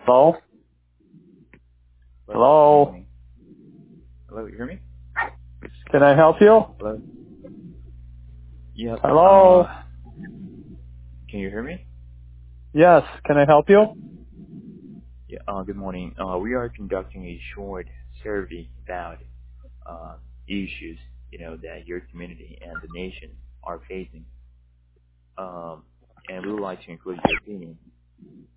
Hello? Hello? Good morning. Hello, you hear me? Can I help you? Hello? Yeah, Hello? can you hear me? Yes, can I help you? Yeah, good morning. We are conducting a short survey about issues, that your community and the nation are facing. And we would like to include your opinion.